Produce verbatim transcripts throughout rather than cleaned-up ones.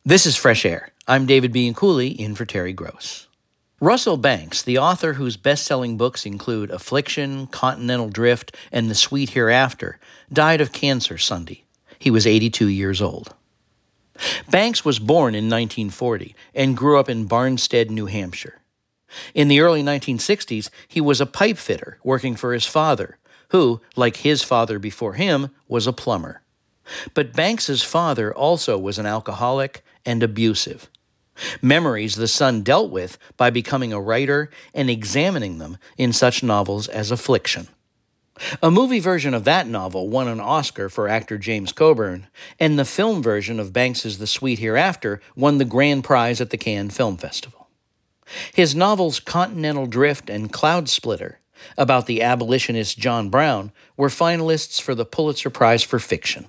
This is Fresh Air. I'm David Bianculli, in for Terry Gross. Russell Banks, the author whose best-selling books include Affliction, Continental Drift, and The Sweet Hereafter, died of cancer Sunday. He was eighty-two years old. Banks was born in nineteen forty and grew up in Barnstead, New Hampshire. In the early nineteen sixties, he was a pipe fitter working for his father, who, like his father before him, was a plumber. But Banks's father also was an alcoholic and abusive. Memories the son dealt with by becoming a writer and examining them in such novels as Affliction. A movie version of that novel won an Oscar for actor James Coburn, and the film version of Banks's The Sweet Hereafter won the grand prize at the Cannes Film Festival. His novels Continental Drift and Cloud Splitter, about the abolitionist John Brown, were finalists for the Pulitzer Prize for Fiction.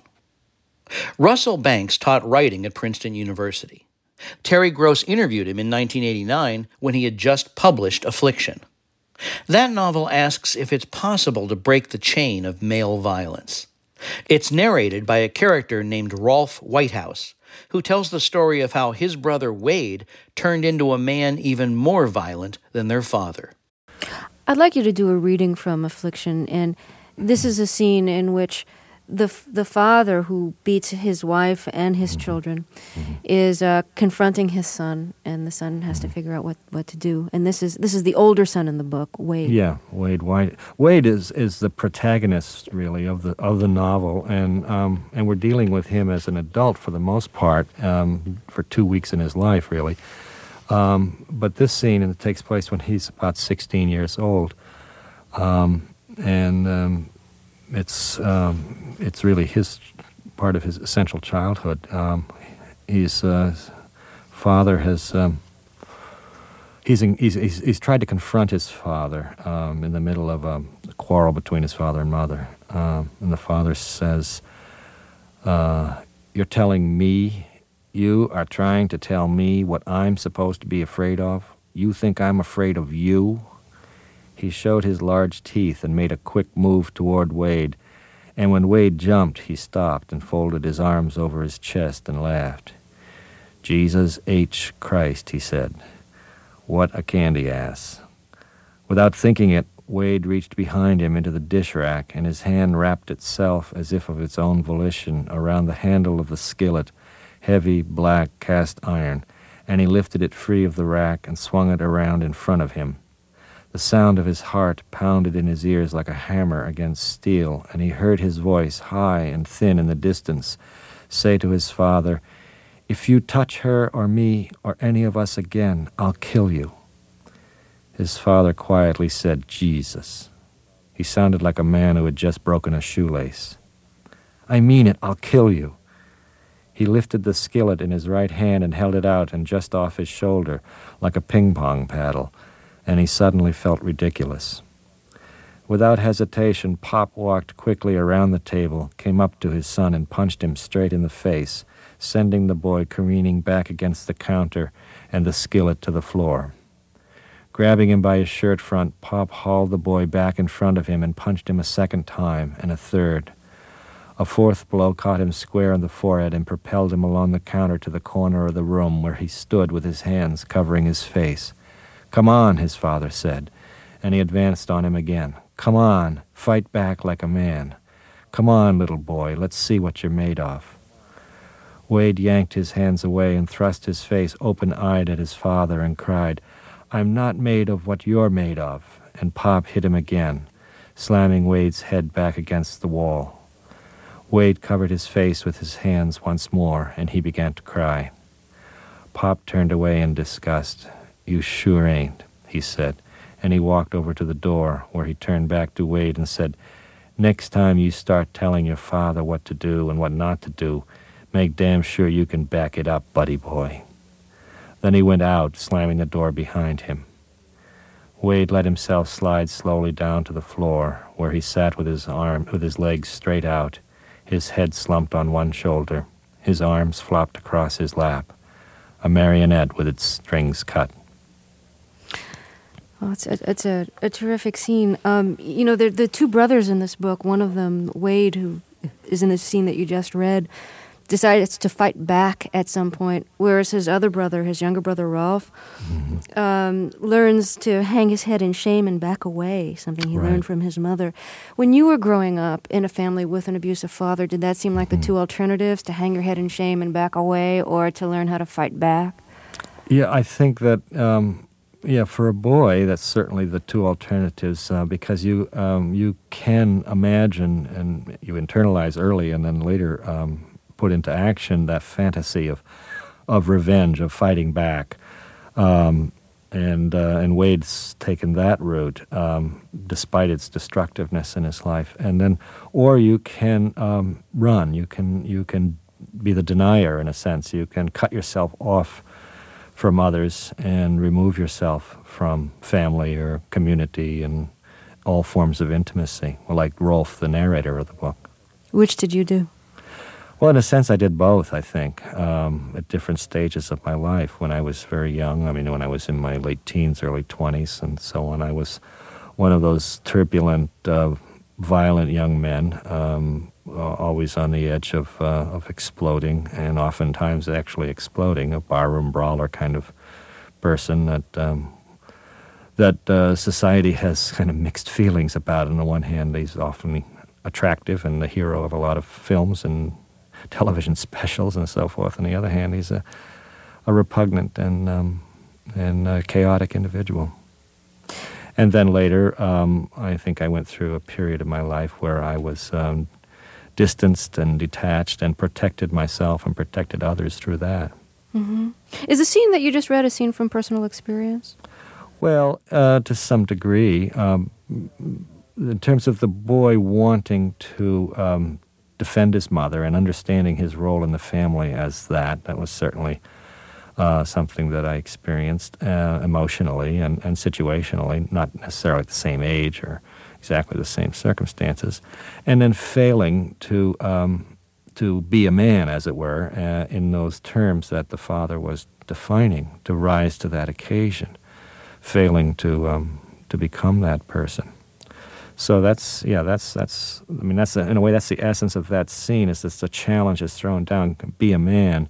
Russell Banks taught writing at Princeton University. Terry Gross interviewed him in nineteen eighty-nine when he had just published Affliction. That novel asks if it's possible to break the chain of male violence. It's narrated by a character named Rolf Whitehouse, who tells the story of how his brother Wade turned into a man even more violent than their father. I'd like you to do a reading from Affliction, and this is a scene in which the the father who beats his wife and his mm-hmm. children mm-hmm. is uh, confronting his son, and the son has mm-hmm. to figure out what, what to do. And this is this is the older son in the book, Wade. Yeah, Wade White. Wade is, is the protagonist, really, of the of the novel, and um, and we're dealing with him as an adult for the most part, um, for two weeks in his life, really. Um, but this scene, and it takes place when he's about sixteen years old, um, and um, it's um, it's really his part of his essential childhood. Um, his, uh, his father has um, he's, in, he's he's he's tried to confront his father um, in the middle of a quarrel between his father and mother, um, and the father says, uh, "You're telling me." You are trying to tell me what I'm supposed to be afraid of? You think I'm afraid of you? He showed his large teeth and made a quick move toward Wade, and when Wade jumped, he stopped and folded his arms over his chest and laughed. Jesus H. Christ, he said. What a candy ass. Without thinking it, Wade reached behind him into the dish rack, and his hand wrapped itself, as if of its own volition, around the handle of the skillet, heavy, black cast iron, and he lifted it free of the rack and swung it around in front of him. The sound of his heart pounded in his ears like a hammer against steel, and he heard his voice, high and thin in the distance, say to his father, "If you touch her or me or any of us again, I'll kill you." His father quietly said, "Jesus." He sounded like a man who had just broken a shoelace. "I mean it, I'll kill you." He lifted the skillet in his right hand and held it out and just off his shoulder, like a ping-pong paddle, and he suddenly felt ridiculous. Without hesitation, Pop walked quickly around the table, came up to his son and punched him straight in the face, sending the boy careening back against the counter and the skillet to the floor. Grabbing him by his shirt front, Pop hauled the boy back in front of him and punched him a second time and a third. A fourth blow caught him square in the forehead and propelled him along the counter to the corner of the room where he stood with his hands covering his face. "Come on," his father said, and he advanced on him again. "Come on, fight back like a man. Come on, little boy, let's see what you're made of." Wade yanked his hands away and thrust his face open-eyed at his father and cried, "I'm not made of what you're made of," and Pop hit him again, slamming Wade's head back against the wall. Wade covered his face with his hands once more, and he began to cry. Pop turned away in disgust. "You sure ain't," he said, and he walked over to the door, where he turned back to Wade and said, "Next time you start telling your father what to do and what not to do, make damn sure you can back it up, buddy boy." Then he went out, slamming the door behind him. Wade let himself slide slowly down to the floor, where he sat with his arm, with his legs straight out, his head slumped on one shoulder, his arms flopped across his lap, a marionette with its strings cut. Oh, it's a, it's a, a terrific scene. Um, you know, the the two brothers in this book, one of them, Wade, who is in the scene that you just read, decides to fight back at some point, whereas his other brother, his younger brother Rolf, mm-hmm. um, learns to hang his head in shame and back away, something he right. learned from his mother. When you were growing up in a family with an abusive father, did that seem like mm-hmm. the two alternatives, to hang your head in shame and back away, or to learn how to fight back? Yeah, I think that, um, yeah, for a boy, that's certainly the two alternatives, uh, because you um, you can imagine and you internalize early and then later um, put into action that fantasy of of revenge, of fighting back. Um, and uh, and Wade's taken that route, um, despite its destructiveness in his life. And then, or you can um, run. You can you can be the denier in a sense. You can cut yourself off from others and remove yourself from family or community and all forms of intimacy, like Rolf, the narrator of the book. Which did you do? Well, in a sense, I did both, I think, um, at different stages of my life. When I was very young, I mean, when I was in my late teens, early twenties, and so on, I was one of those turbulent, uh, violent young men, um, always on the edge of uh, of exploding, and oftentimes actually exploding, a barroom brawler kind of person that um, that uh, society has kind of mixed feelings about. On the one hand, he's often attractive and the hero of a lot of films and television specials and so forth. On the other hand, he's a, a repugnant and um, and uh, chaotic individual. And then later, um, I think I went through a period of my life where I was um, distanced and detached and protected myself and protected others through that. Mm-hmm. Is the scene that you just read a scene from personal experience? Well, uh, to some degree. Um, in terms of the boy wanting to um, defend his mother and understanding his role in the family as that, that was certainly uh, something that I experienced uh, emotionally and, and situationally, not necessarily at the same age or exactly the same circumstances, and then failing to um, to be a man, as it were, uh, in those terms that the father was defining, to rise to that occasion, failing to um, to become that person. So that's, yeah, that's, that's I mean, that's, a, in a way, that's the essence of that scene, is that the challenge is thrown down, be a man.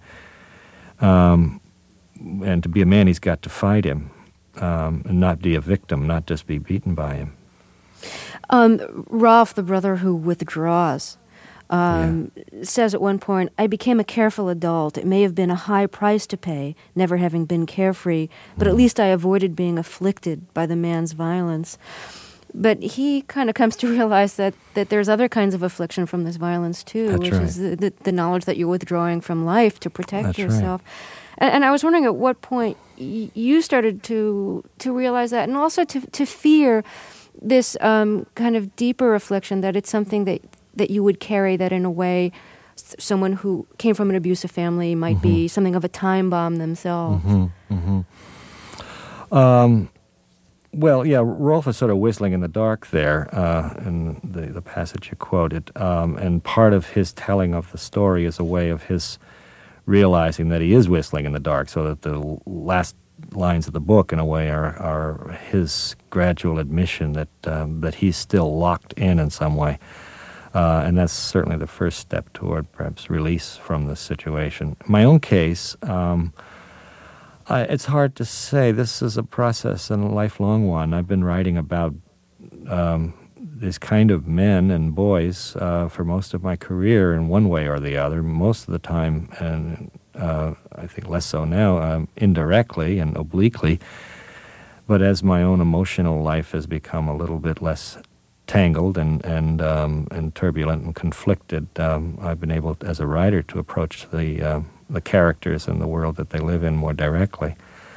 Um, and to be a man, he's got to fight him, um, and not be a victim, not just be beaten by him. Um, Rolf, the brother who withdraws, um, yeah. says at one point, "I became a careful adult. It may have been a high price to pay, never having been carefree, but mm. at least I avoided being afflicted by the man's violence." But he kind of comes to realize that, that there's other kinds of affliction from this violence, too, That's which right. is the, the, the knowledge that you're withdrawing from life to protect That's yourself. Right. And, and I was wondering at what point y- you started to to realize that, and also to, to fear this um, kind of deeper affliction, that it's something that, that you would carry, that in a way s- someone who came from an abusive family might mm-hmm. be something of a time bomb themselves. Mm-hmm. Mm-hmm. Um, well, yeah, Rolf is sort of whistling in the dark there uh, in the, the passage you quoted, um, and part of his telling of the story is a way of his realizing that he is whistling in the dark, so that the last lines of the book, in a way, are, are his gradual admission that um, that he's still locked in in some way. Uh, and that's certainly the first step toward perhaps release from this situation. In my own case, um, I, it's hard to say. This is a process and a lifelong one. I've been writing about um, these kind of men and boys uh, for most of my career in one way or the other, most of the time, and uh, I think less so now, um, indirectly and obliquely. But as my own emotional life has become a little bit less tangled and and um, and turbulent and conflicted, um, I've been able, as a writer, to approach the uh, the characters and the world that they live in more directly.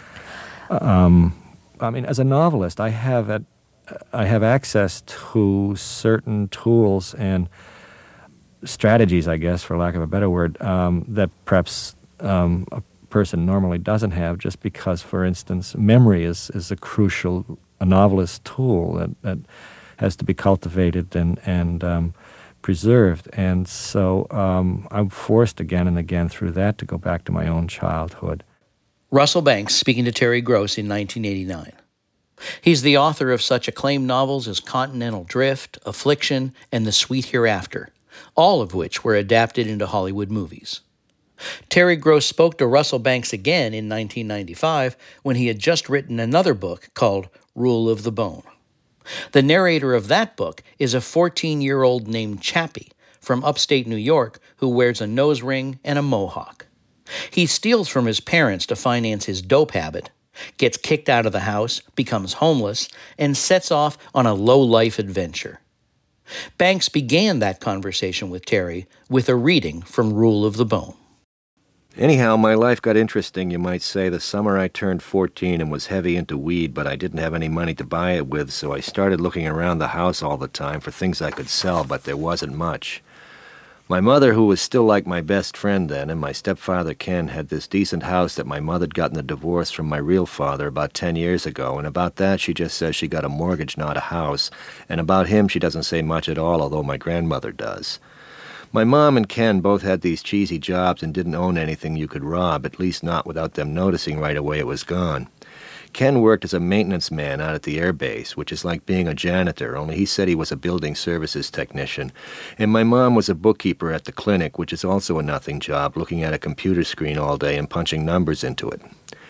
Um, I mean, as a novelist, I have at, I have access to certain tools and strategies, I guess, for lack of a better word, um, that perhaps um, a person normally doesn't have, just because, for instance, memory is, is a crucial, a novelist tool that, that has to be cultivated and, and um, preserved. And so um, I'm forced again and again through that to go back to my own childhood. Russell Banks speaking to Terry Gross in nineteen eighty-nine. He's the author of such acclaimed novels as Continental Drift, Affliction, and The Sweet Hereafter, all of which were adapted into Hollywood movies. Terry Gross spoke to Russell Banks again in nineteen ninety-five when he had just written another book called Rule of the Bone. The narrator of that book is a fourteen-year-old named Chappie from upstate New York who wears a nose ring and a mohawk. He steals from his parents to finance his dope habit, gets kicked out of the house, becomes homeless, and sets off on a low-life adventure. Banks began that conversation with Terry with a reading from Rule of the Bone. Anyhow, my life got interesting, you might say, the summer I turned fourteen and was heavy into weed, but I didn't have any money to buy it with, so I started looking around the house all the time for things I could sell, but there wasn't much. My mother, who was still like my best friend then, and my stepfather Ken, had this decent house that my mother had gotten a divorce from my real father about ten years ago, and about that she just says she got a mortgage, not a house, and about him she doesn't say much at all, although my grandmother does. My mom and Ken both had these cheesy jobs and didn't own anything you could rob, at least not without them noticing right away it was gone. Ken worked as a maintenance man out at the air base, which is like being a janitor, only he said he was a building services technician. And my mom was a bookkeeper at the clinic, which is also a nothing job, looking at a computer screen all day and punching numbers into it.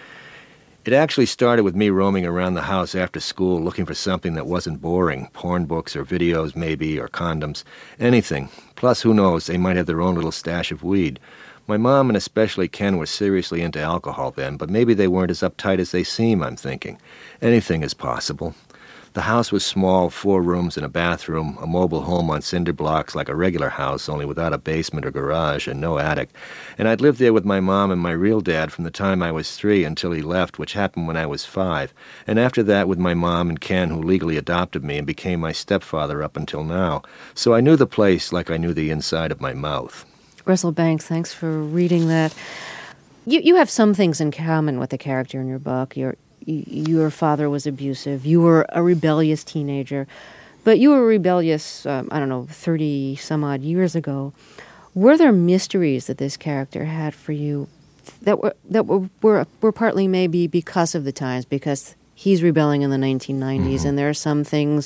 It actually started with me roaming around the house after school looking for something that wasn't boring, porn books or videos maybe, or condoms, anything. Plus, who knows, they might have their own little stash of weed. My mom and especially Ken were seriously into alcohol then, but maybe they weren't as uptight as they seem, I'm thinking. Anything is possible. The house was small, four rooms and a bathroom, a mobile home on cinder blocks like a regular house, only without a basement or garage and no attic. And I'd lived there with my mom and my real dad from the time I was three until he left, which happened when I was five. And after that with my mom and Ken, who legally adopted me and became my stepfather up until now. So I knew the place like I knew the inside of my mouth. Russell Banks, thanks for reading that. You you have some things in common with the character in your book. Your your father was abusive. You were a rebellious teenager, but you were rebellious, um, I don't know, thirty some odd years ago. Were there mysteries that this character had for you that were that were were, were partly maybe because of the times, because he's rebelling in the nineteen nineties, mm-hmm. and there are some things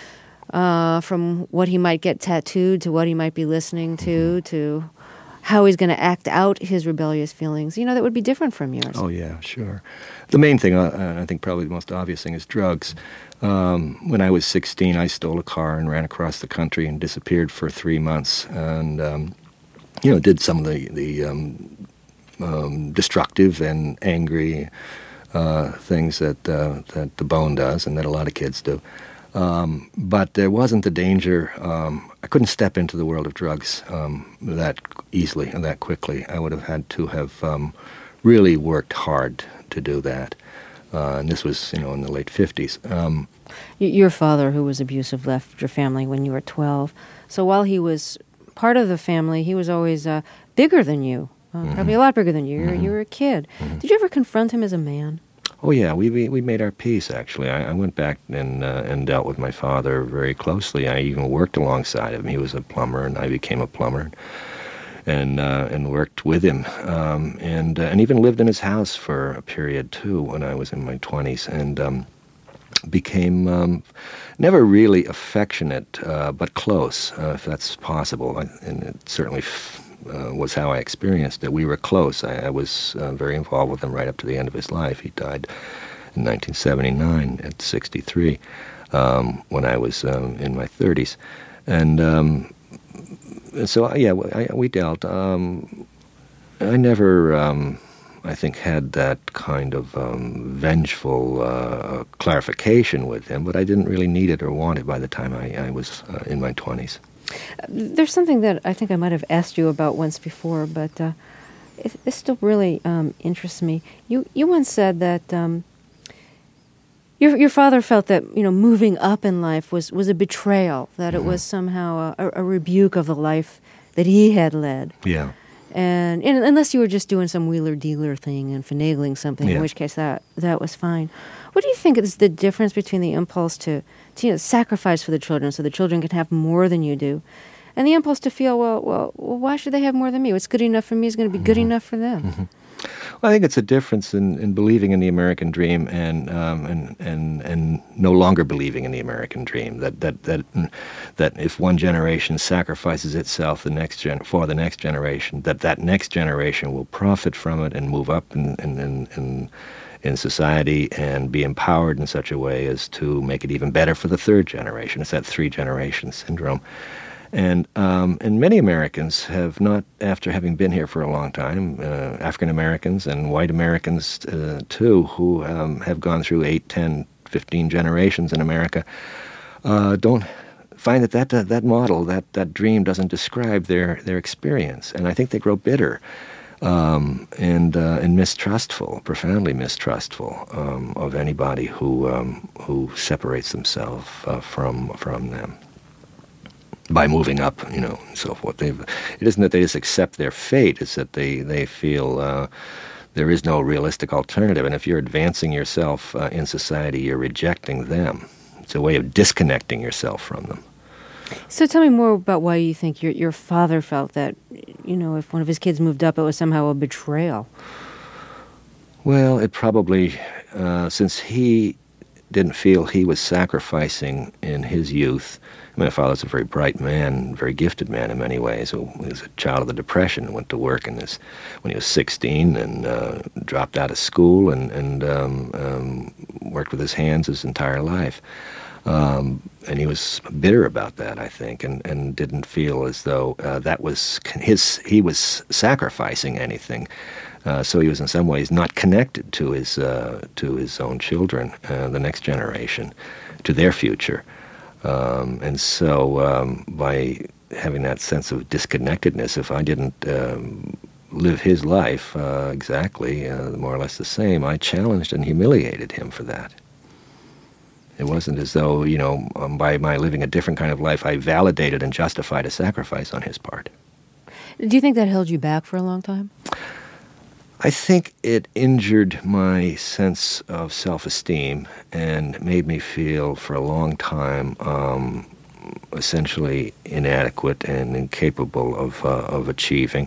uh, from what he might get tattooed to what he might be listening to mm-hmm. to how he's going to act out his rebellious feelings, you know, that would be different from yours. Oh, yeah, sure. The main thing, uh, I think probably the most obvious thing, is drugs. Um, when I was sixteen, I stole a car and ran across the country and disappeared for three months and, um, you know, did some of the, the um, um, destructive and angry uh, things that, uh, that the Bone does and that a lot of kids do. Um, but there wasn't the danger. Um, I couldn't step into the world of drugs um, that easily and that quickly. I would have had to have um, really worked hard to do that. Uh, and this was, you know, in the late fifties. Um, your father, who was abusive, left your family when you were twelve. So while he was part of the family, he was always uh, bigger than you, uh, mm-hmm. probably a lot bigger than you. You were, mm-hmm. you were a kid. Mm-hmm. Did you ever confront him as a man? Oh yeah, we we, we made our peace. Actually, I, I went back and uh, and dealt with my father very closely. I even worked alongside him. He was a plumber, and I became a plumber, and uh, and worked with him, um, and uh, and even lived in his house for a period too when I was in my twenties, and um, became um, never really affectionate, uh, but close, uh, if that's possible. I, and it certainly. F- Uh, was how I experienced it. We were close. I, I was uh, very involved with him right up to the end of his life. He died in nineteen seventy-nine at sixty-three um, when I was um, in my thirties. And, um, and so, yeah, I, we dealt. Um, I never, um, I think, had that kind of um, vengeful uh, clarification with him, but I didn't really need it or want it by the time I, I was uh, in my twenties. There's something that I think I might have asked you about once before, but uh, it, it still really um, interests me. You you once said that um, your your father felt that, you know, moving up in life was, was a betrayal, that mm-hmm. it was somehow a, a rebuke of the life that he had led. Yeah. And, and unless you were just doing some wheeler-dealer thing and finagling something, yeah. in which case that that was fine. What do you think is the difference between the impulse to, to you know, sacrifice for the children so the children can have more than you do, and the impulse to feel, well, well, well why should they have more than me? What's good enough for me is going to be good mm-hmm. enough for them. Mm-hmm. Well, I think it's a difference in, in believing in the American dream and um, and and and no longer believing in the American dream. That that that that if one generation sacrifices itself the next gen- for the next generation, that that next generation will profit from it and move up in in, in, in in society and be empowered in such a way as to make it even better for the third generation. It's that three-generation syndrome. And um, and many Americans have not, after having been here for a long time, uh, African Americans and white Americans uh, too, who um, have gone through eight, ten, fifteen generations in America, uh, don't find that that, uh, that model, that, that dream doesn't describe their, their experience. And I think they grow bitter um, and uh, and mistrustful, profoundly mistrustful um, of anybody who um, who separates themselves uh, from from them by moving up, you know, and so forth. They've, it isn't that they just accept their fate, it's that they, they feel uh, there is no realistic alternative. And if you're advancing yourself uh, in society, you're rejecting them. It's a way of disconnecting yourself from them. So tell me more about why you think your your father felt that, you know, if one of his kids moved up, it was somehow a betrayal. Well, it probably, uh, since he didn't feel he was sacrificing in his youth. My father's a very bright man, very gifted man in many ways. He was a child of the Depression and went to work in his, when he was sixteen and uh, dropped out of school and, and um, um, worked with his hands his entire life. Um, and he was bitter about that, I think, and, and didn't feel as though uh, that was his, he was sacrificing anything. Uh, so he was in some ways not connected to his, uh, to his own children, uh, the next generation, to their future. Um, and so um, by having that sense of disconnectedness, if I didn't um, live his life uh, exactly, uh, more or less the same, I challenged and humiliated him for that. It wasn't as though, you know, um, by my living a different kind of life, I validated and justified a sacrifice on his part. Do you think that held you back for a long time? I think it injured my sense of self-esteem and made me feel for a long time um, essentially inadequate and incapable of uh, of achieving.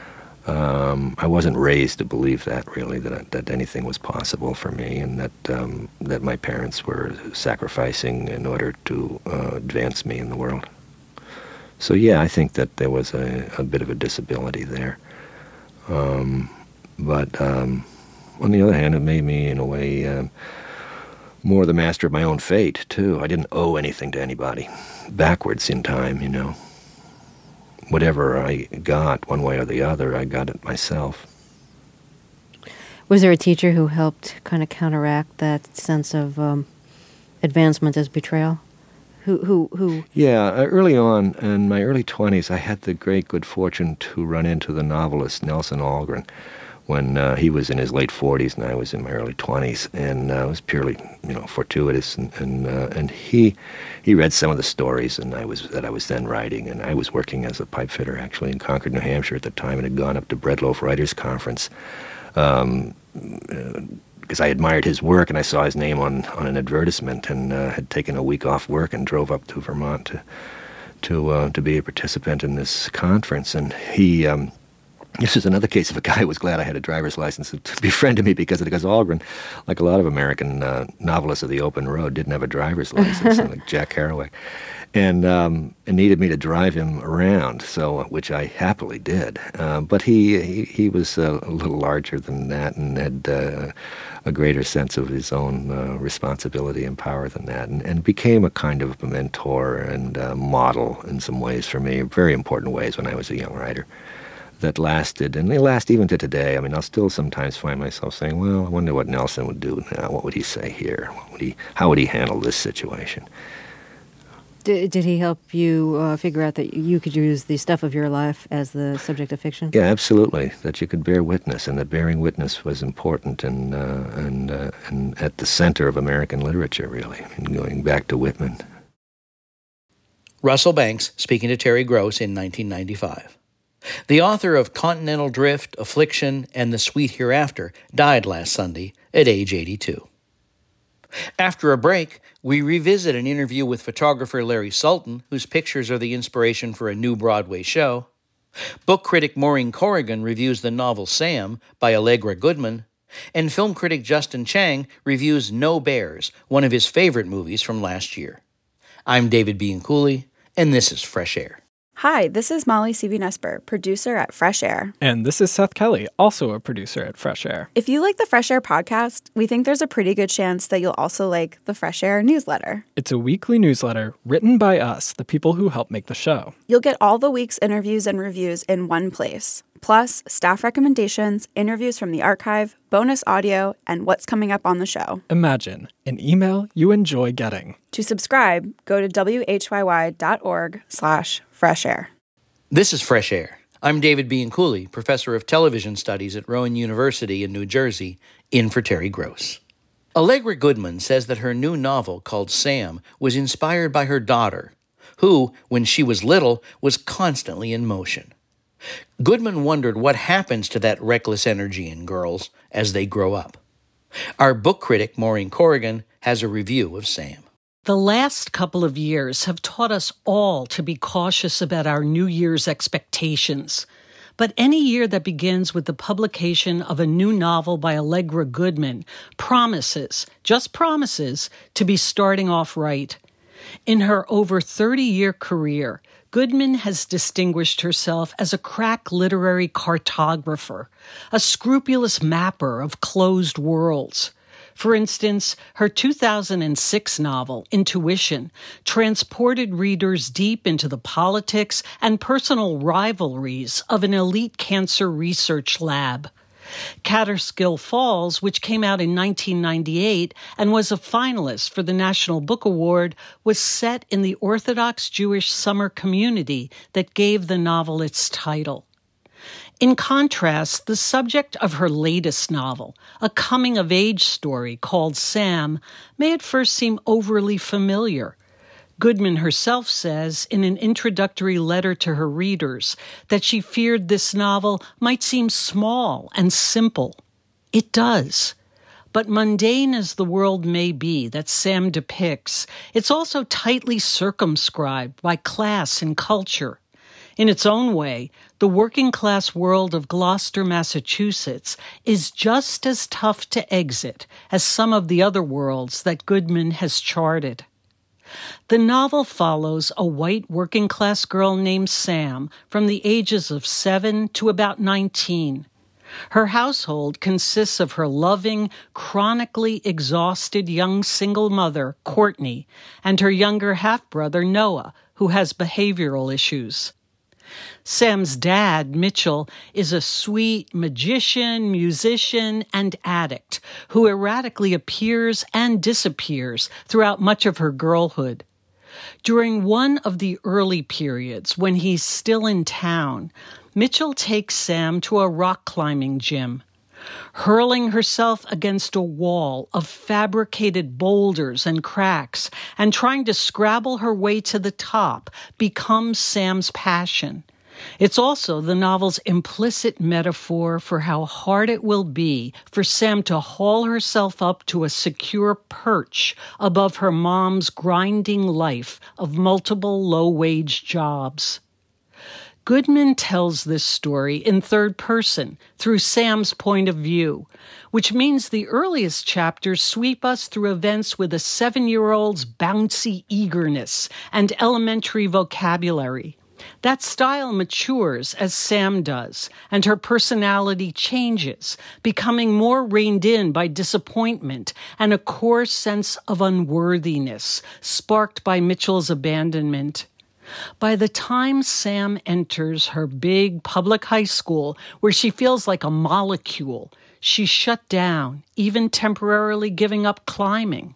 Um, I wasn't raised to believe that, really, that that anything was possible for me, and that um, that my parents were sacrificing in order to uh, advance me in the world. So yeah, I think that there was a, a bit of a disability there. Um, But um, on the other hand, it made me, in a way, uh, more the master of my own fate, too. I didn't owe anything to anybody. Backwards in time, you know. Whatever I got, one way or the other, I got it myself. Was there a teacher who helped kind of counteract that sense of um, advancement as betrayal? Who, who, who? Yeah, uh, early on, in my early twenties, I had the great good fortune to run into the novelist Nelson Algren, when uh, he was in his late forties and I was in my early twenties, and uh, it was purely, you know, fortuitous. And and, uh, and he he read some of the stories, and I was that I was then writing, and I was working as a pipe fitter actually in Concord, New Hampshire at the time, and had gone up to Breadloaf Writers Conference um, uh, because I admired his work, and I saw his name on on an advertisement, and uh, had taken a week off work and drove up to Vermont to to uh, to be a participant in this conference, and he. Um, This is another case of a guy who was glad I had a driver's license to befriend me because because Algren, like a lot of American uh, novelists of the open road, didn't have a driver's license, like Jack Kerouac, and um, and needed me to drive him around. So, which I happily did. Uh, but he he, he was uh, a little larger than that and had uh, a greater sense of his own uh, responsibility and power than that, and, and became a kind of a mentor and uh, model in some ways for me, very important ways when I was a young writer. That lasted, and they last even to today. I mean, I'll still sometimes find myself saying, well, I wonder what Nelson would do now. What would he say here? What would he, how would he handle this situation? Did, did he help you uh, figure out that you could use the stuff of your life as the subject of fiction? Yeah, absolutely. That you could bear witness, and that bearing witness was important and, uh, and, uh, and at the center of American literature, really, and going back to Whitman. Russell Banks speaking to Terry Gross in nineteen ninety-five. The author of Continental Drift, Affliction, and The Sweet Hereafter died last Sunday at age eighty-two. After a break, we revisit an interview with photographer Larry Sultan, whose pictures are the inspiration for a new Broadway show. Book critic Maureen Corrigan reviews the novel Sam by Allegra Goodman, and film critic Justin Chang reviews No Bears, one of his favorite movies from last year. I'm David Bianculli, and this is Fresh Air. Hi, this is Molly Seavy-Nesper, producer at Fresh Air. And this is Seth Kelly, also a producer at Fresh Air. If you like the Fresh Air podcast, we think there's a pretty good chance that you'll also like the Fresh Air newsletter. It's a weekly newsletter written by us, the people who help make the show. You'll get all the week's interviews and reviews in one place, plus staff recommendations, interviews from the archive, bonus audio, and what's coming up on the show. Imagine an email you enjoy getting. To subscribe, go to whyy.org slash fresh air. This is Fresh Air. I'm David Bianculli, professor of television studies at Rowan University in New Jersey, in for Terry Gross. Allegra Goodman says that her new novel called Sam was inspired by her daughter, who, when she was little, was constantly in motion. Goodman wondered what happens to that reckless energy in girls as they grow up. Our book critic, Maureen Corrigan, has a review of Sam. The last couple of years have taught us all to be cautious about our New Year's expectations. But any year that begins with the publication of a new novel by Allegra Goodman promises, just promises, to be starting off right. In her over thirty-year career, Goodman has distinguished herself as a crack literary cartographer, a scrupulous mapper of closed worlds. For instance, her two thousand six novel, Intuition, transported readers deep into the politics and personal rivalries of an elite cancer research lab. Catterskill Falls, which came out in nineteen ninety-eight and was a finalist for the National Book Award, was set in the Orthodox Jewish summer community that gave the novel its title. In contrast, the subject of her latest novel, a coming-of-age story called Sam, may at first seem overly familiar. Goodman herself says in an introductory letter to her readers that she feared this novel might seem small and simple. It does. But mundane as the world may be that Sam depicts, it's also tightly circumscribed by class and culture. In its own way, the working-class world of Gloucester, Massachusetts is just as tough to exit as some of the other worlds that Goodman has charted. The novel follows a white working-class girl named Sam from the ages of seven to about nineteen. Her household consists of her loving, chronically exhausted young single mother, Courtney, and her younger half-brother, Noah, who has behavioral issues. Sam's dad, Mitchell, is a sweet magician, musician, and addict who erratically appears and disappears throughout much of her girlhood. During one of the early periods, when he's still in town, Mitchell takes Sam to a rock climbing gym. Hurling herself against a wall of fabricated boulders and cracks and trying to scrabble her way to the top becomes Sam's passion. It's also the novel's implicit metaphor for how hard it will be for Sam to haul herself up to a secure perch above her mom's grinding life of multiple low-wage jobs. Goodman tells this story in third person, through Sam's point of view, which means the earliest chapters sweep us through events with a seven-year-old's bouncy eagerness and elementary vocabulary. That style matures as Sam does, and her personality changes, becoming more reined in by disappointment and a core sense of unworthiness, sparked by Mitchell's abandonment. By the time Sam enters her big public high school, where she feels like a molecule, she's shut down, even temporarily giving up climbing.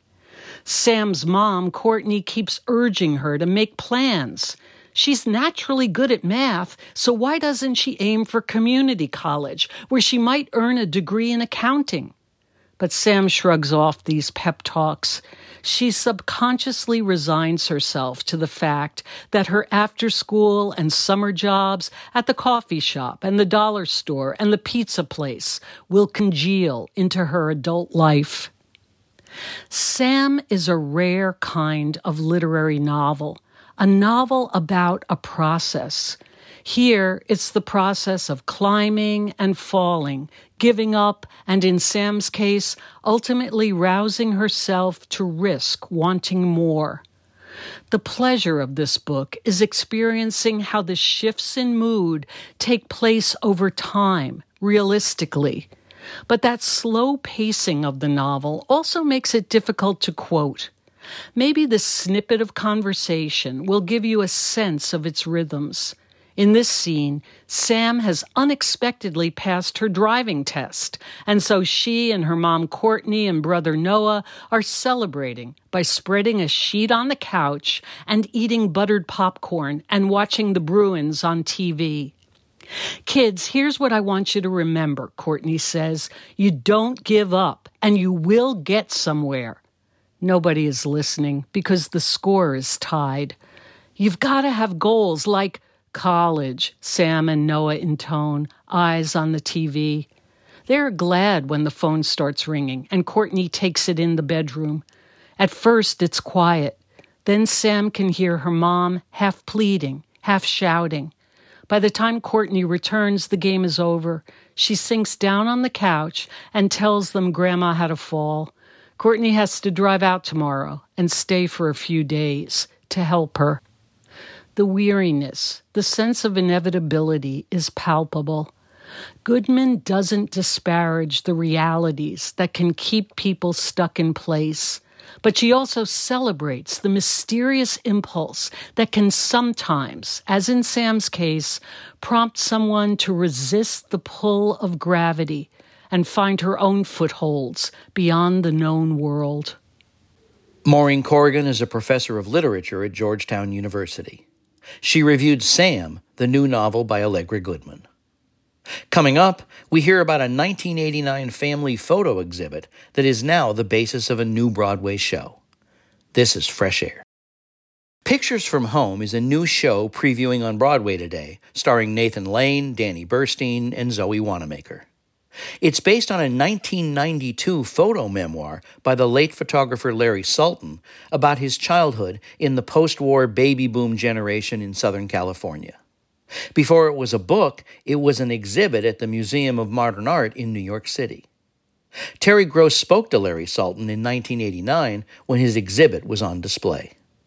Sam's mom, Courtney, keeps urging her to make plans. She's naturally good at math, so why doesn't she aim for community college, where she might earn a degree in accounting? But Sam shrugs off these pep talks. She subconsciously resigns herself to the fact that her after-school and summer jobs at the coffee shop and the dollar store and the pizza place will congeal into her adult life. Sam is a rare kind of literary novel, a novel about a process. Here, it's the process of climbing and falling, giving up, and in Sam's case, ultimately rousing herself to risk wanting more. The pleasure of this book is experiencing how the shifts in mood take place over time, realistically. But that slow pacing of the novel also makes it difficult to quote. Maybe this snippet of conversation will give you a sense of its rhythms. In this scene, Sam has unexpectedly passed her driving test, and so she and her mom Courtney and brother Noah are celebrating by spreading a sheet on the couch and eating buttered popcorn and watching the Bruins on T V. Kids, here's what I want you to remember, Courtney says. You don't give up, and you will get somewhere. Nobody is listening because the score is tied. You've got to have goals like college, Sam and Noah intone, eyes on the T V. They're glad when the phone starts ringing and Courtney takes it in the bedroom. At first, it's quiet. Then Sam can hear her mom half pleading, half shouting. By the time Courtney returns, the game is over. She sinks down on the couch and tells them Grandma had a fall. Courtney has to drive out tomorrow and stay for a few days to help her. The weariness, the sense of inevitability is palpable. Goodman doesn't disparage the realities that can keep people stuck in place, but she also celebrates the mysterious impulse that can sometimes, as in Sam's case, prompt someone to resist the pull of gravity and find her own footholds beyond the known world. Maureen Corrigan is a professor of literature at Georgetown University. She reviewed Sam, the new novel by Allegra Goodman. Coming up, we hear about a nineteen eighty-nine family photo exhibit that is now the basis of a new Broadway show. This is Fresh Air. Pictures from Home is a new show previewing on Broadway today, starring Nathan Lane, Danny Burstein, and Zoe Wanamaker. It's based on a nineteen ninety-two photo memoir by the late photographer Larry Sultan about his childhood in the post-war baby boom generation in Southern California. Before it was a book, it was an exhibit at the Museum of Modern Art in New York City. Terry Gross spoke to Larry Sultan in nineteen eighty-nine when his exhibit was on display.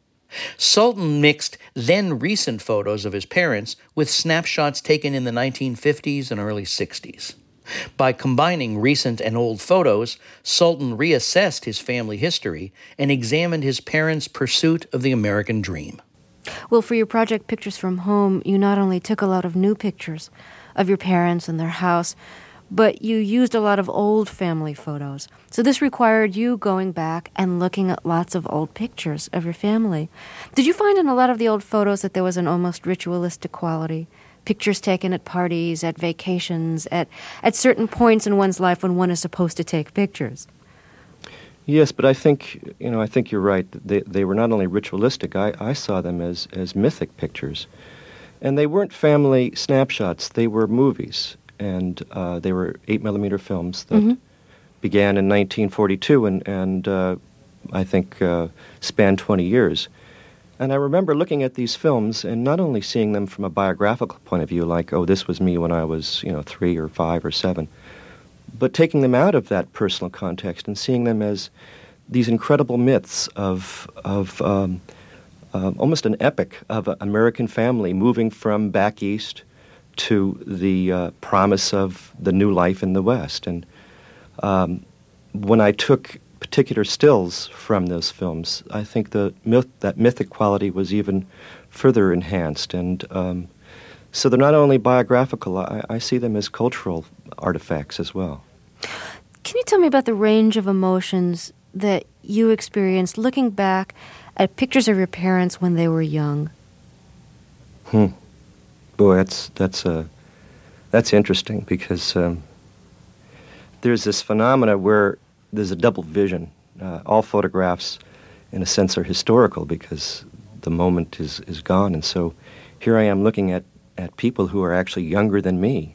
Sultan mixed then-recent photos of his parents with snapshots taken in the nineteen fifties and early sixties. By combining recent and old photos, Sultan reassessed his family history and examined his parents' pursuit of the American dream. Well, for your project Pictures from Home, you not only took a lot of new pictures of your parents and their house, but you used a lot of old family photos. So this required you going back and looking at lots of old pictures of your family. Did you find in a lot of the old photos that there was an almost ritualistic quality? Pictures taken at parties, at vacations, at, at certain points in one's life when one is supposed to take pictures. Yes, but I think, you know, I think you're right. They they were not only ritualistic, I, I saw them as, as mythic pictures. And they weren't family snapshots, they were movies. And uh, they were eight millimeter films that mm-hmm. began in nineteen forty-two and, and uh, I think uh, spanned twenty years. And I remember looking at these films and not only seeing them from a biographical point of view, like, oh, this was me when I was, you know, three or five or seven, but taking them out of that personal context and seeing them as these incredible myths of of um, uh, almost an epic of an American family moving from back east to the uh, promise of the new life in the West. And um, when I took particular stills from those films, I think the myth, that mythic quality was even further enhanced. And um, so they're not only biographical, I, I see them as cultural artifacts as well. Can you tell me about the range of emotions that you experienced looking back at pictures of your parents when they were young? Hmm. Boy, that's that's uh, that's interesting because um, there's this phenomena where there's a double vision. Uh, all photographs, in a sense, are historical because the moment is, is gone. And so here I am looking at, at people who are actually younger than me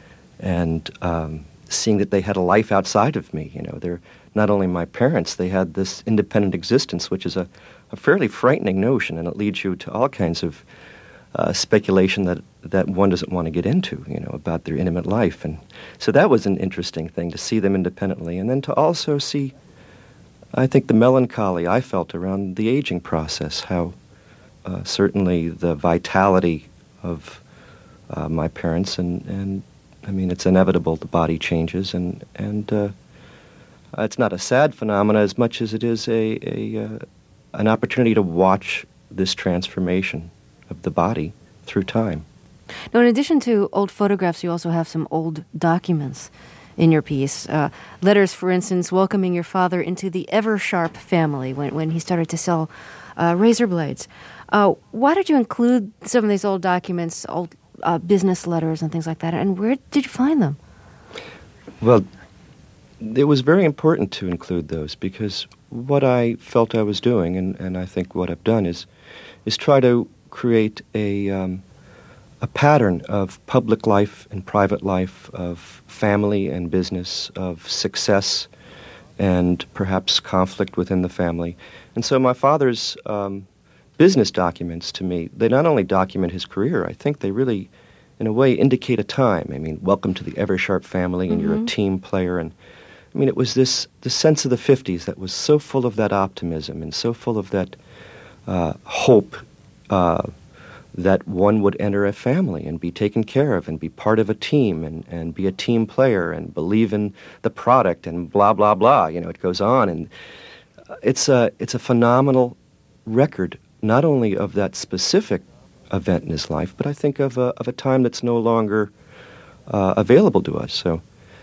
and um, seeing that they had a life outside of me. You know, they're not only my parents, they had this independent existence, which is a, a fairly frightening notion, and it leads you to all kinds of uh, speculation that, that one doesn't want to get into, you know, about their intimate life. And so that was an interesting thing, to see them independently. And then to also see, I think, the melancholy I felt around the aging process, how uh, certainly the vitality of uh, my parents, and, and I mean, it's inevitable, the body changes, and, and uh, it's not a sad phenomena as much as it is a, a uh, an opportunity to watch this transformation of the body through time. Now, in addition to old photographs, you also have some old documents in your piece. Uh, letters, for instance, welcoming your father into the Eversharp family when, when he started to sell uh, razor blades. Uh, why did you include some of these old documents, old uh, business letters and things like that, and where did you find them? Well, it was very important to include those, because what I felt I was doing, and, and I think what I've done, is is try to create a um, a pattern of public life and private life, of family and business, of success and perhaps conflict within the family. And so my father's um, business documents, to me, they not only document his career, I think they really, in a way, indicate a time. I mean, welcome to the Eversharp family, and mm-hmm. you're a team player. And I mean, it was this the sense of the fifties that was so full of that optimism and so full of that uh, hope uh, that one would enter a family and be taken care of and be part of a team and, and be a team player and believe in the product and blah, blah, blah. You know, it goes on. And it's a, it's a phenomenal record, not only of that specific event in his life, but I think of a, of a time that's no longer uh, available to us. So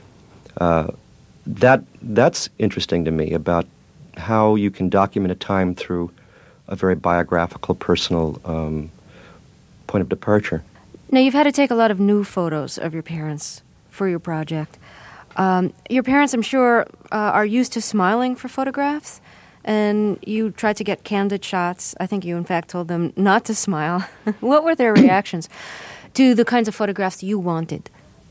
uh, that that's interesting to me, about how you can document a time through a very biographical, personal um, point of departure. Now, you've had to take a lot of new photos of your parents for your project. Um, your parents, I'm sure, uh, are used to smiling for photographs, and you tried to get candid shots. I think you, in fact, told them not to smile. What were their reactions to the kinds of photographs you wanted?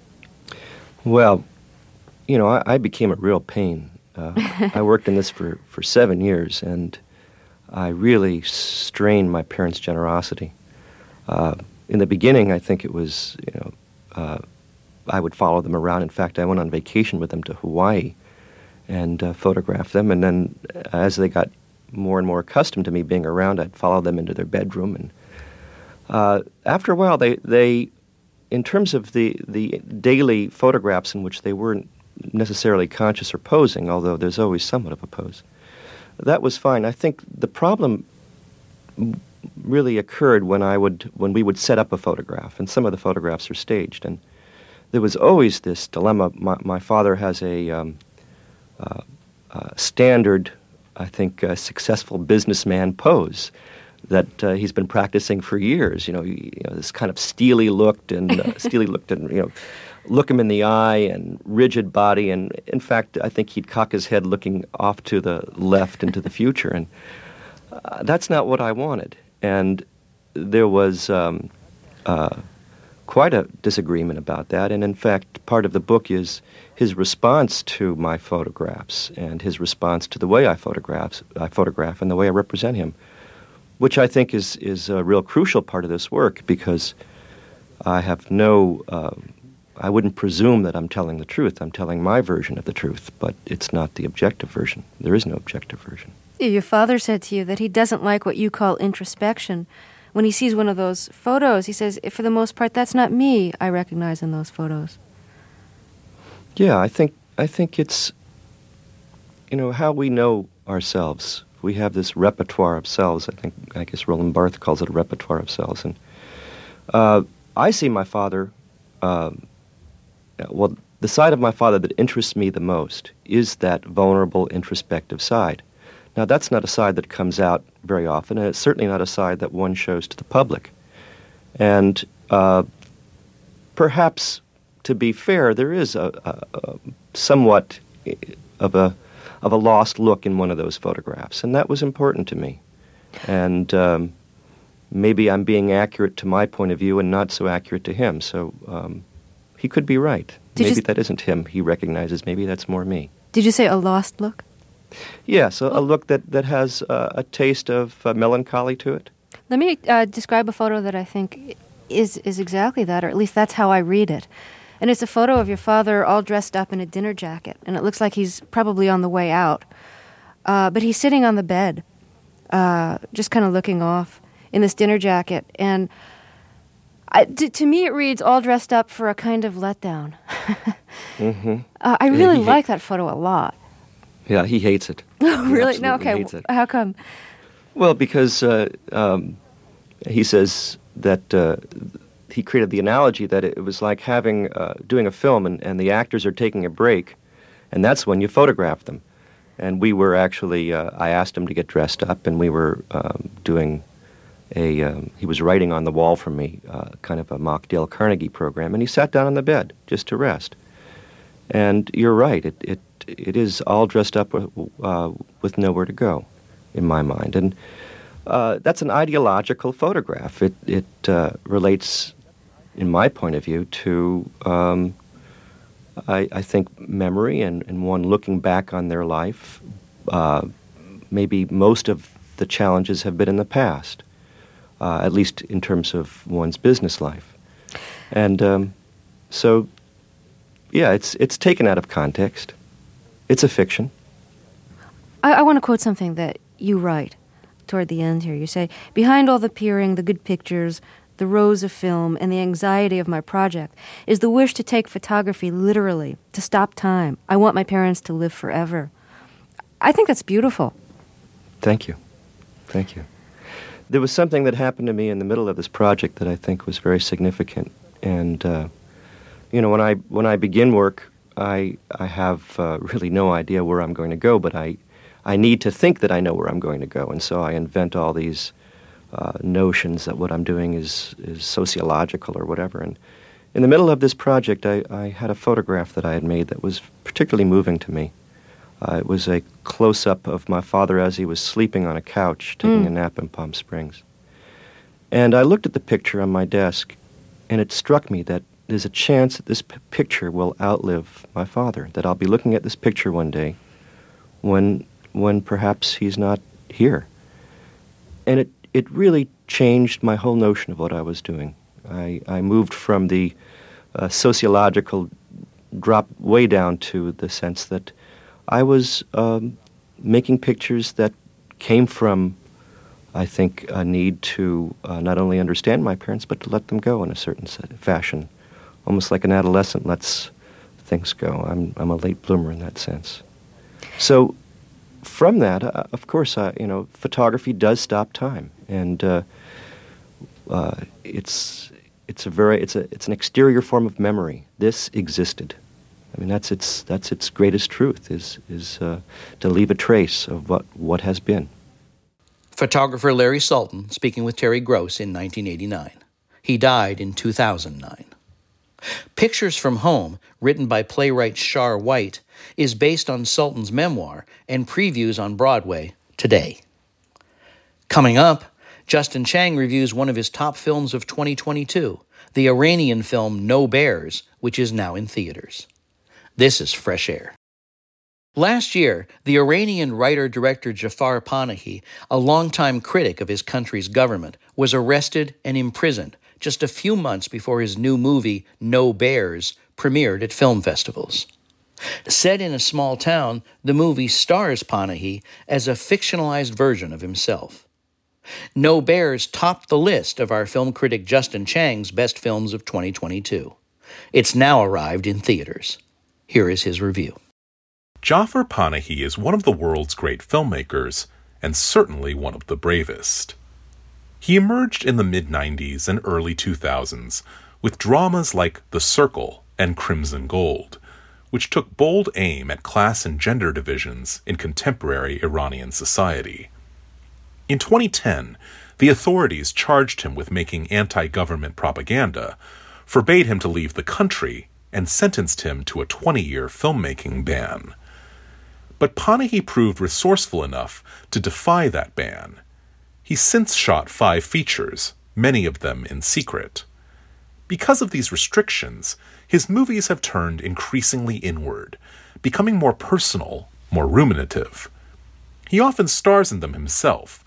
Well, you know, I, I became a real pain. Uh, I worked in this for, for seven years, and I really strained my parents' generosity. Uh, in the beginning, I think it was, you know, uh, I would follow them around. In fact, I went on vacation with them to Hawaii and uh, photographed them. And then as they got more and more accustomed to me being around, I'd follow them into their bedroom. And uh, after a while, they, they, in terms of the, the daily photographs in which they weren't necessarily conscious or posing, although there's always somewhat of a pose, that was fine. I think the problem really occurred when I would when we would set up a photograph, and some of the photographs are staged, and there was always this dilemma. My, my father has a um, uh, uh, standard, I think, uh, successful businessman pose that uh, he's been practicing for years. You know, you, you know, this kind of steely looked and uh, steely looked and you know. Look him in the eye and rigid body, and in fact, I think he'd cock his head looking off to the left into the future, and uh, that's not what I wanted. And there was um, uh, quite a disagreement about that, and in fact, part of the book is his response to my photographs and his response to the way I photograph, I photograph and the way I represent him, which I think is, is a real crucial part of this work, because I have no... Uh, I wouldn't presume that I'm telling the truth. I'm telling my version of the truth, but it's not the objective version. There is no objective version. Your father said to you that he doesn't like what you call introspection. When he sees one of those photos, he says, for the most part, that's not me I recognize in those photos. Yeah, I think I think it's, you know, how we know ourselves. We have this repertoire of selves. I think, I guess Roland Barthes calls it a repertoire of selves. And uh, I see my father... Uh, Well, the side of my father that interests me the most is that vulnerable, introspective side. Now, that's not a side that comes out very often, and it's certainly not a side that one shows to the public. And uh, perhaps, to be fair, there is a, a, a somewhat of a of a lost look in one of those photographs, and that was important to me. And um, maybe I'm being accurate to my point of view and not so accurate to him, so... Um, He could be right. Did maybe that isn't him he recognizes. Maybe that's more me. Did you say a lost look? Yes, a, a look that, that has uh, a taste of uh, melancholy to it. Let me uh, describe a photo that I think is is exactly that, or at least that's how I read it. And it's a photo of your father all dressed up in a dinner jacket, and it looks like he's probably on the way out. Uh, but he's sitting on the bed, uh, just kind of looking off in this dinner jacket. And I, to, to me, it reads all dressed up for a kind of letdown. mm-hmm. uh, I really yeah, like ha- that photo a lot. Yeah, he hates it. Oh, really? No, okay. Hates it. How come? Well, because uh, um, he says that uh, he created the analogy that it was like having uh, doing a film and, and the actors are taking a break, and that's when you photograph them. And we were actually, uh, I asked him to get dressed up, and we were um, doing a, um, he was writing on the wall for me, uh, kind of a mock Dale Carnegie program, and he sat down on the bed just to rest. And you're right, it it, it is all dressed up with, uh, with nowhere to go, in my mind. And uh, that's an ideological photograph. It, it uh, relates, in my point of view, to... Um, I, I think memory and, and one looking back on their life, uh, maybe most of the challenges have been in the past, uh, at least in terms of one's business life. And um, so, yeah, it's it's taken out of context. It's a fiction. I, I want to quote something that you write toward the end here. You say, behind all the peering, the good pictures, the rows of film, and the anxiety of my project is the wish to take photography literally, to stop time. I want my parents to live forever. I think that's beautiful. Thank you. Thank you. There was something that happened to me in the middle of this project that I think was very significant. And, uh, you know, when I when I begin work, I I have uh, really no idea where I'm going to go, but I, I need to think that I know where I'm going to go. And so I invent all these Uh, notions that what I'm doing is is sociological or whatever. And in the middle of this project, I, I had a photograph that I had made that was particularly moving to me. Uh, it was a close-up of my father as he was sleeping on a couch, taking mm. a nap in Palm Springs. And I looked at the picture on my desk, and it struck me that there's a chance that this p- picture will outlive my father, that I'll be looking at this picture one day when when perhaps he's not here. And it It really changed my whole notion of what I was doing. I, I moved from the uh, sociological drop way down to the sense that I was um, making pictures that came from, I think, a need to uh, not only understand my parents, but to let them go in a certain fashion, almost like an adolescent lets things go. I'm, I'm a late bloomer in that sense. So from that, uh, of course, uh, you know, photography does stop time, and uh, uh, it's it's a very it's a it's an exterior form of memory. This existed. I mean, that's its that's its greatest truth is is uh, to leave a trace of what what has been. Photographer Larry Sultan speaking with Terry Gross in nineteen eighty-nine. He died in two thousand nine. Pictures from Home, written by playwright Char White, is based on Sultan's memoir and previews on Broadway today. Coming up, Justin Chang reviews one of his top films of twenty twenty-two, the Iranian film No Bears, which is now in theaters. This is Fresh Air. Last year, the Iranian writer-director Jafar Panahi, a longtime critic of his country's government, was arrested and imprisoned just a few months before his new movie, No Bears, premiered at film festivals. Set in a small town, the movie stars Panahi as a fictionalized version of himself. No Bears topped the list of our film critic Justin Chang's best films of twenty twenty-two. It's now arrived in theaters. Here is his review. Jafar Panahi is one of the world's great filmmakers, and certainly one of the bravest. He emerged in the mid nineties and early two thousands with dramas like The Circle and Crimson Gold, which took bold aim at class and gender divisions in contemporary Iranian society. In twenty ten, the authorities charged him with making anti-government propaganda, forbade him to leave the country, and sentenced him to a twenty-year filmmaking ban. But Panahi proved resourceful enough to defy that ban. He's since shot five features, many of them in secret. Because of these restrictions, his movies have turned increasingly inward, becoming more personal, more ruminative. He often stars in them himself,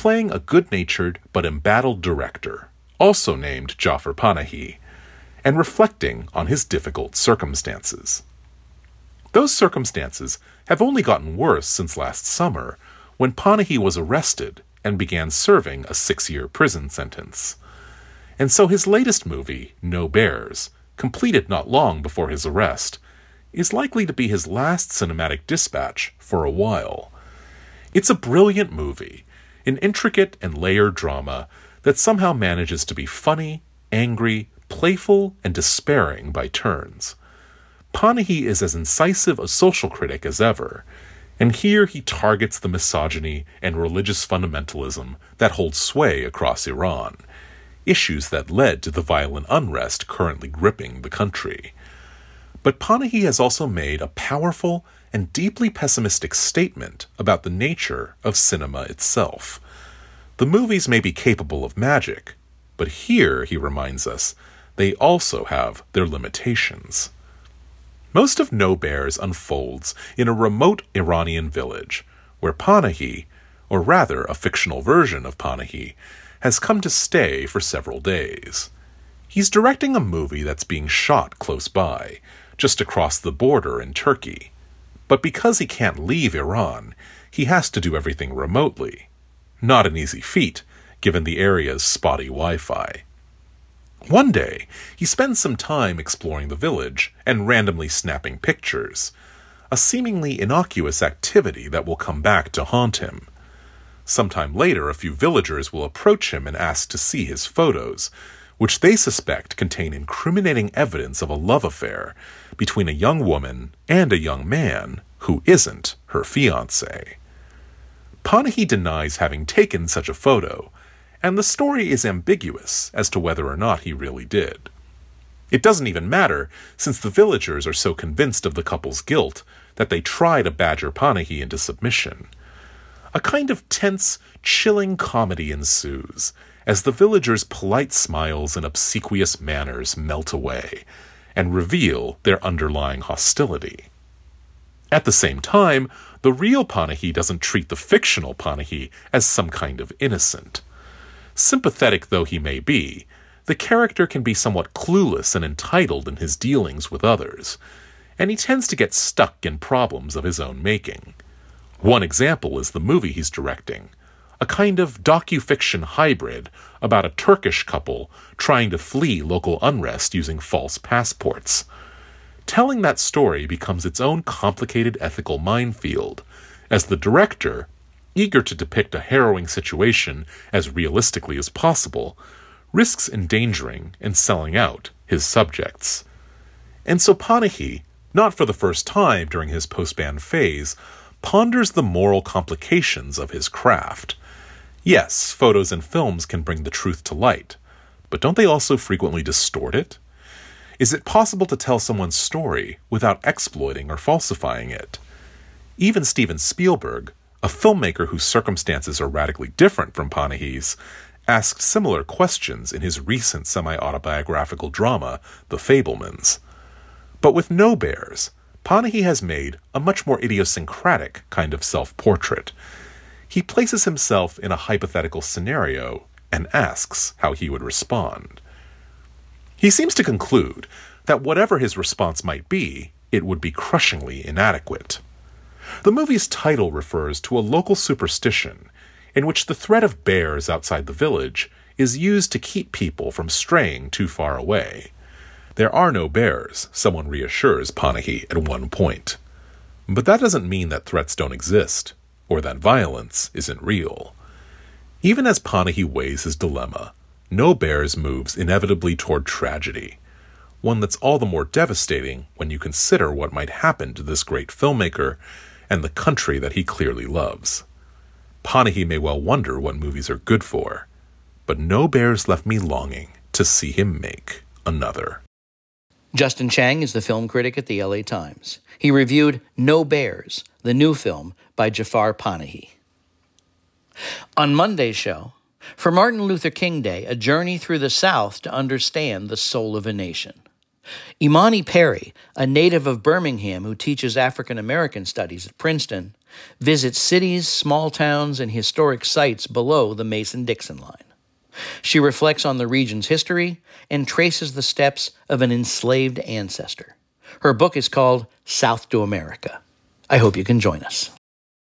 playing a good-natured but embattled director, also named Jafar Panahi, and reflecting on his difficult circumstances. Those circumstances have only gotten worse since last summer, when Panahi was arrested and began serving a six-year prison sentence. And so his latest movie, No Bears, completed not long before his arrest, is likely to be his last cinematic dispatch for a while. It's a brilliant movie, an intricate and layered drama that somehow manages to be funny, angry, playful, and despairing by turns. Panahi is as incisive a social critic as ever, and here he targets the misogyny and religious fundamentalism that hold sway across Iran, issues that led to the violent unrest currently gripping the country. But Panahi has also made a powerful and deeply pessimistic statement about the nature of cinema itself. The movies may be capable of magic, but here, he reminds us, they also have their limitations. Most of No Bears unfolds in a remote Iranian village, where Panahi, or rather a fictional version of Panahi, has come to stay for several days. He's directing a movie that's being shot close by, just across the border in Turkey. But because he can't leave Iran, he has to do everything remotely. Not an easy feat, given the area's spotty Wi-Fi. One day, he spends some time exploring the village and randomly snapping pictures, a seemingly innocuous activity that will come back to haunt him. Sometime later, a few villagers will approach him and ask to see his photos, which they suspect contain incriminating evidence of a love affair between a young woman and a young man who isn't her fiancé. Panahi denies having taken such a photo, and the story is ambiguous as to whether or not he really did. It doesn't even matter, since the villagers are so convinced of the couple's guilt that they try to badger Panahi into submission. A kind of tense, chilling comedy ensues, as the villagers' polite smiles and obsequious manners melt away, and reveal their underlying hostility. At the same time, the real Panahi doesn't treat the fictional Panahi as some kind of innocent. Sympathetic though he may be, the character can be somewhat clueless and entitled in his dealings with others, and he tends to get stuck in problems of his own making. One example is the movie he's directing, a kind of docu-fiction hybrid about a Turkish couple trying to flee local unrest using false passports. Telling that story becomes its own complicated ethical minefield, as the director, eager to depict a harrowing situation as realistically as possible, risks endangering and selling out his subjects. And so Panahi, not for the first time during his post-ban phase, ponders the moral complications of his craft. Yes, photos and films can bring the truth to light, but don't they also frequently distort it? Is it possible to tell someone's story without exploiting or falsifying it? Even Steven Spielberg, a filmmaker whose circumstances are radically different from Panahi's, asked similar questions in his recent semi-autobiographical drama, The Fabelmans. But with No Bears, Panahi has made a much more idiosyncratic kind of self-portrait. He places himself in a hypothetical scenario and asks how he would respond. He seems to conclude that whatever his response might be, it would be crushingly inadequate. The movie's title refers to a local superstition in which the threat of bears outside the village is used to keep people from straying too far away. There are no bears, someone reassures Panahi at one point. But that doesn't mean that threats don't exist, or that violence isn't real. Even as Panahi weighs his dilemma, No Bears moves inevitably toward tragedy, one that's all the more devastating when you consider what might happen to this great filmmaker and the country that he clearly loves. Panahi may well wonder what movies are good for, but No Bears left me longing to see him make another. Justin Chang is the film critic at the L A Times. He reviewed No Bears, the new film by Jafar Panahi. On Monday's show, for Martin Luther King Day, a journey through the South to understand the soul of a nation. Imani Perry, a native of Birmingham who teaches African American studies at Princeton, visits cities, small towns, and historic sites below the Mason-Dixon line. She reflects on the region's history and traces the steps of an enslaved ancestor. Her book is called South to America. I hope you can join us.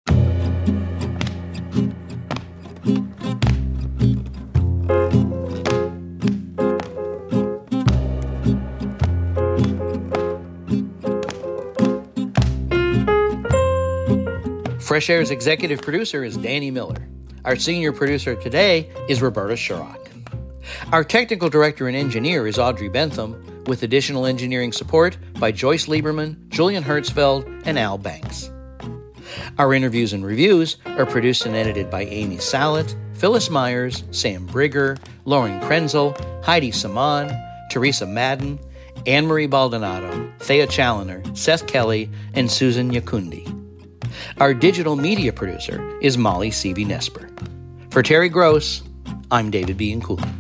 Fresh Air's executive producer is Danny Miller. Our senior producer today is Roberta Sharrock. Our technical director and engineer is Audrey Bentham, with additional engineering support by Joyce Lieberman, Julian Hertzfeld, and Al Banks. Our interviews and reviews are produced and edited by Amy Salet, Phyllis Myers, Sam Brigger, Lauren Krenzel, Heidi Saman, Teresa Madden, Anne-Marie Baldonado, Thea Challoner, Seth Kelly, and Susan Yakundi. Our digital media producer is Molly C V Nesper. For Terry Gross, I'm David B. Cooley.